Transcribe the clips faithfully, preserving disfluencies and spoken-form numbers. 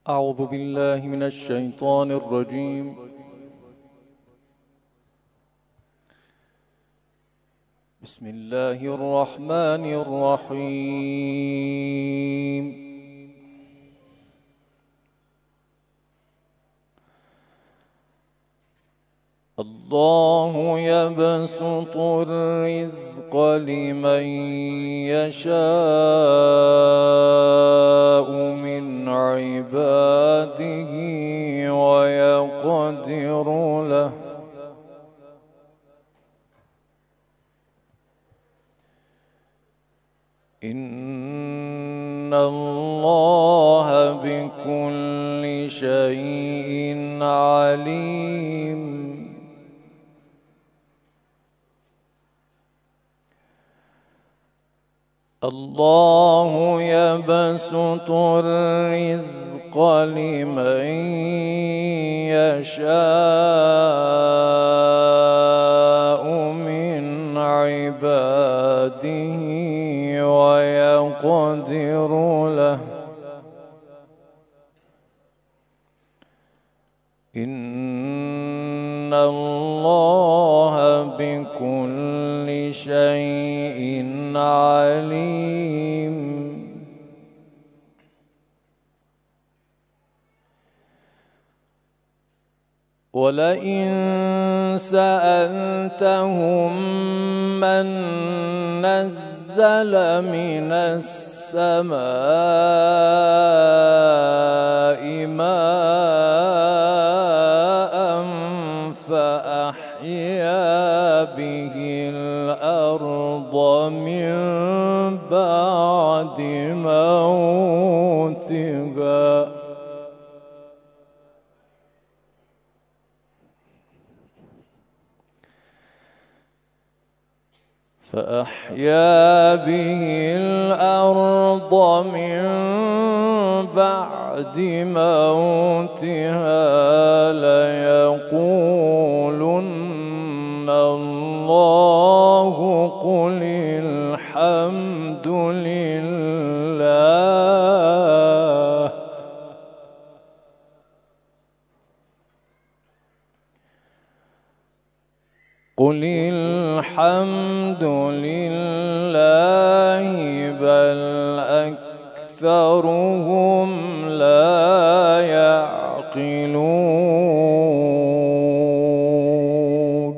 أعوذ بالله من الشيطان الرجيم. بسم الله الرحمن الرحيم. الله يبسط الرزق لمن يشاء من عباده ويقدر له إن الله بكل شيء عليم. الله يبسط الرزق لمن يشاء من عباده ويقدر له إن الله بكل شيء عليم. ولئن سألتهم من نزل من السماء ماء فأحيا به الأرض من بعد موتها فأحيا به الأرض من بعد موتها ليقولن الله قل الحمد لله قل الحمد لله بل أكثرهم لا يعقلون.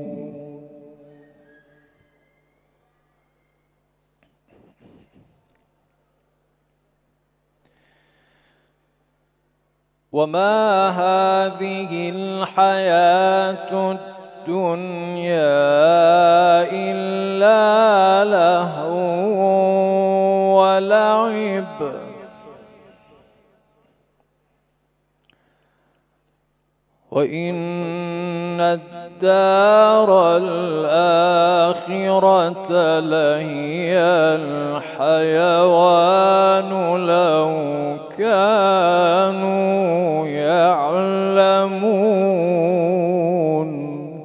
وما هذه الحياة الدنيا إلا لهو ولعب وإن الدار الآخرة لهي الحيوان لو كانوا يعلمون.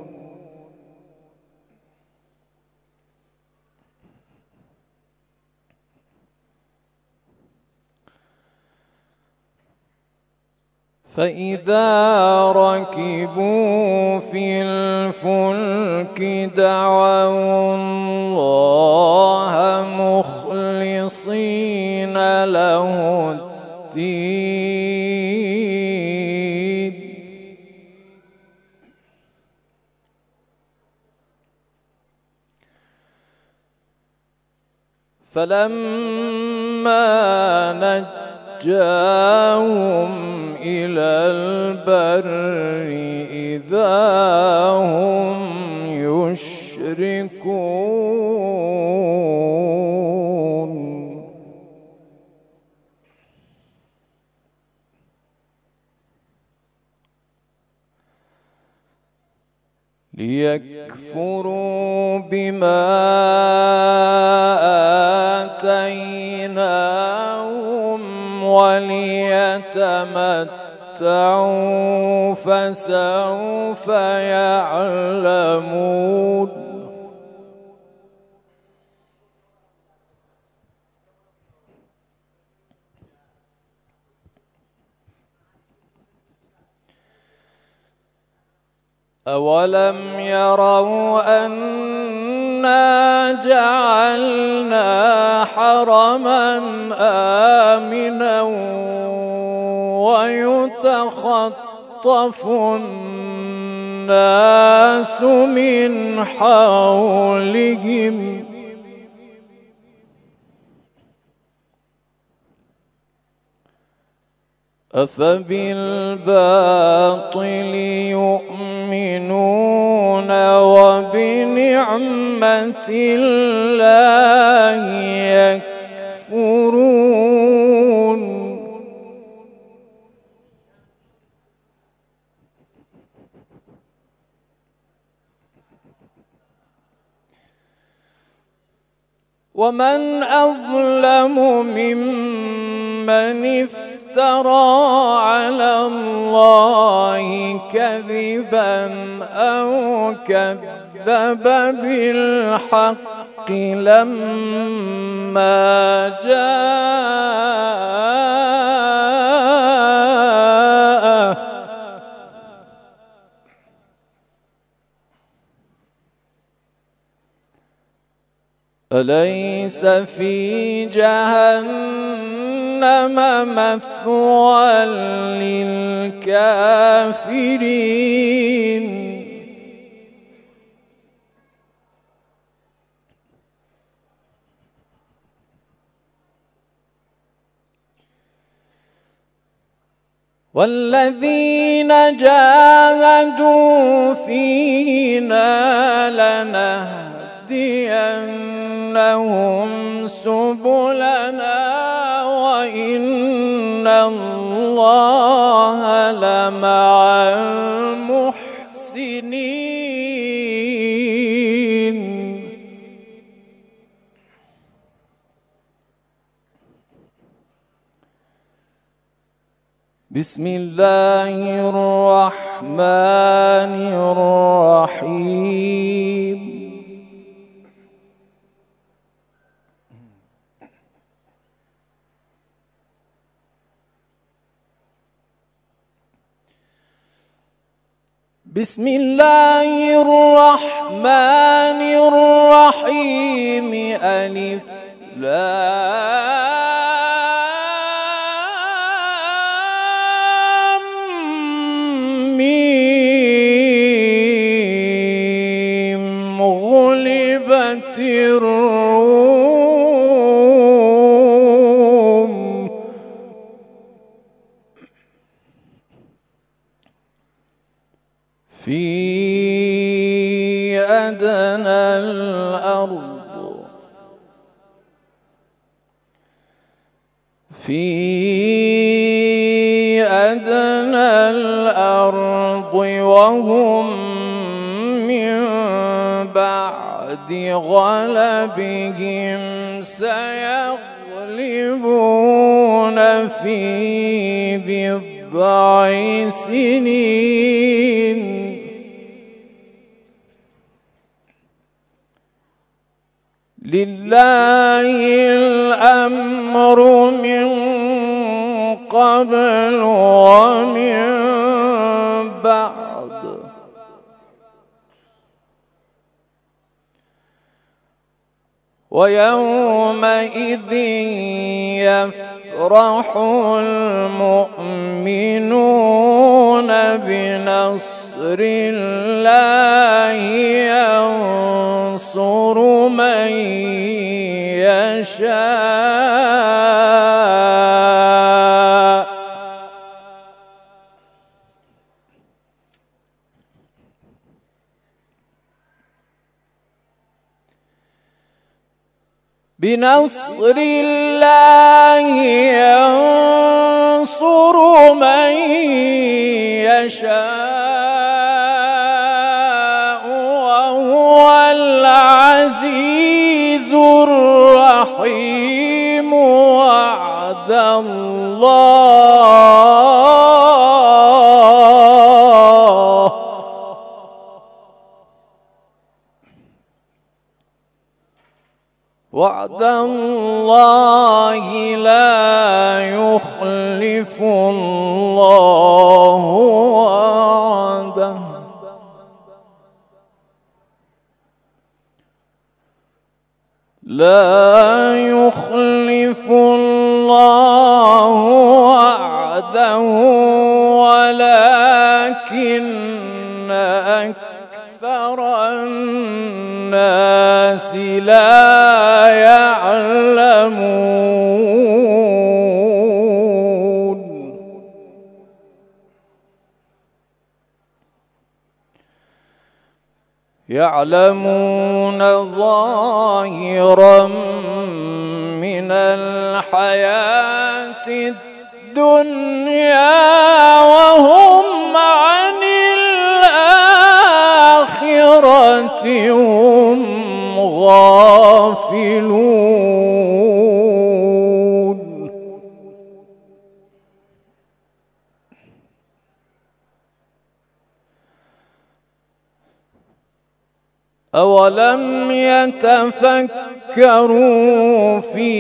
فإذا ركبوا في الفلك دعوا الله مخلصين له الدين فلما نجاهم إلى البر إذا هم يشركون. ليكفروا بما آتيناهم وليتمتعوا فسوف يعلمون. أولم يروا أنا جعلنا حرما آمنا ويتخطف الناس من حولهم أفبالباطل يؤمنون وبنعمة الله يكفرون ومن أظلم ممن افترى على الله كذبا أو كذب بالحق لما جاءه أليس في جهنم مثوى للكافرين والذين جاهدوا فينا لنهدينهم سبلنا وإن الله لمع المحسنين بسم الله الرحمن الرحيم بسم الله الرحمن الرحيم ألف لام ميم غلبت الروم في أدنى الأرض في أدنى الأرض وهم من بعد غلبهم سيغلبون في بضع سنين لله الأمر من قبل ومن بعد ويومئذ يفرح المؤمنون بنصر الله ينصر من يشاء بنصر الله ينصر من يشاء وهو العزيز الرحيم وعد الله وعد الله لا يخلف الله وعده لا يخلف الله وعده ولكن أكثر الناس لا يعلمون. يعلمون ظاهرا من الحياة الدنيا وهم عن الآخرة هم غافلون. أولم يتفكروا في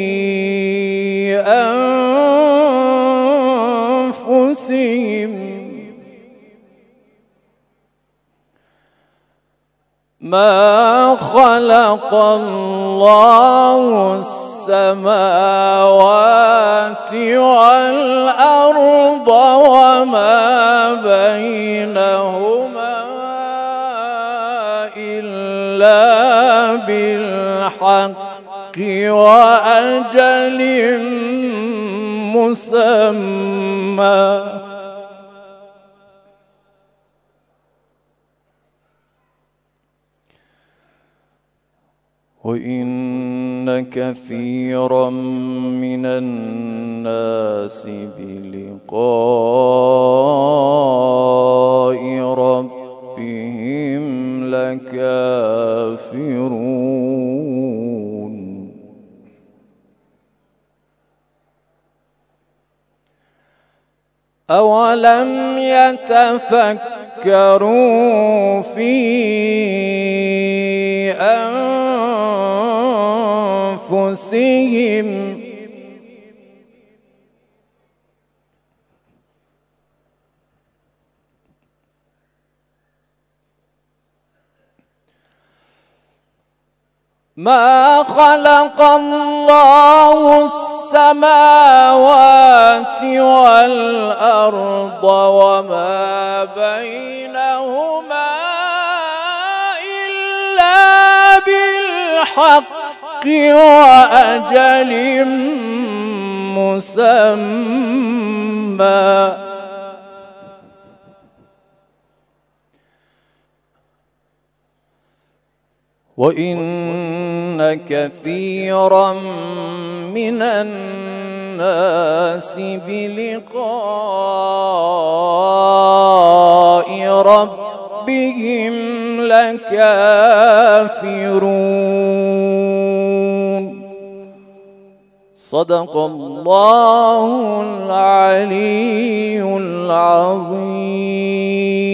أنفسهم ما خلق الله السماوات والأرض وما بينهما إلا بالحق وأجل مسمى. وإن كثيرا من الناس بلقاء ربهم لكافرون. أولم يتفكروا في أنفسهم ما خلق الله السماوات والأرض وما بينهما إلا بالحق وأجل مسمى. وإن كثيرا من الناس بلقاء ربهم لكافرون. صدق الله العلي العظيم.